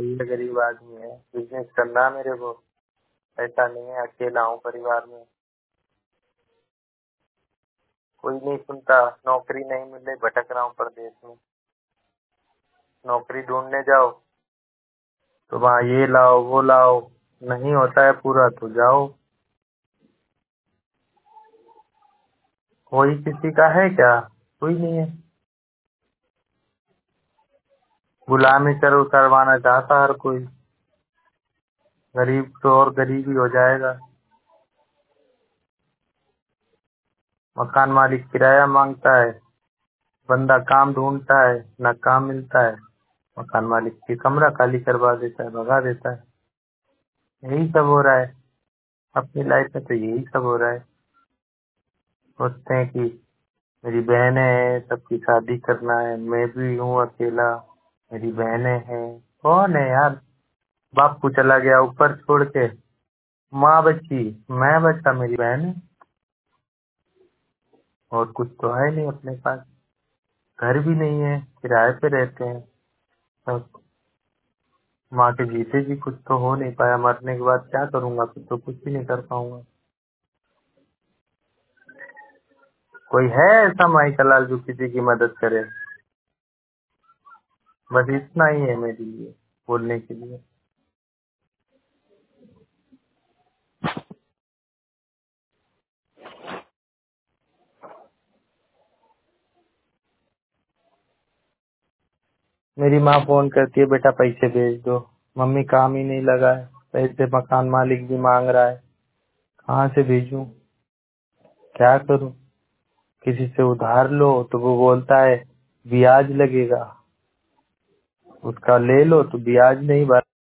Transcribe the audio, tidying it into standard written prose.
चाहिए, गरीब आदमी है, बिजनेस करना है मेरे को, पैसा नहीं है, अकेला हूँ परिवार में, कोई नहीं सुनता, नौकरी नहीं मिल रही, भटक रहा हूँ प्रदेश में। नौकरी ढूंढने जाओ तो वहाँ ये लाओ वो लाओ, नहीं होता है पूरा तो जाओ। कोई किसी का है क्या? कोई नहीं है। गुलामी कर उतरवाना चाहता हर कोई, गरीब तो और गरीब ही हो जाएगा। मकान मालिक किराया मांगता है, बंदा काम ढूंढता है, ना काम मिलता है, मकान मालिक की कमरा खाली करवा देता है, भगा देता है। यही सब हो रहा है अपनी लाइफ में, तो यही सब हो रहा है। सोचते हैं कि मेरी बहनें हैं, सबकी शादी करना है, मैं भी हूँ अकेला, मेरी बहनें हैं। कौन है यार? बापू चला गया ऊपर छोड़ के, माँ बची, मैं बचा, मेरी बहन है, और कुछ तो है नहीं अपने पास। घर भी नहीं है, किराए पे रहते हैं सब। माँ के जीते जी कुछ तो हो नहीं पाया, मरने के बाद क्या करूंगा? फिर तो कुछ भी नहीं कर पाऊंगा। कोई है ऐसा माई का लाल जो किसी की मदद करे? बस इतना ही है मेरे लिए बोलने के लिए। मेरी माँ फोन करती है, बेटा पैसे भेज दो। मम्मी काम ही नहीं लगा है, पैसे मकान मालिक भी मांग रहा है, कहाँ से भेजूं? क्या करूं? किसी से उधार लो तो वो बोलता है ब्याज लगेगा, उसका ले लो तो ब्याज नहीं भर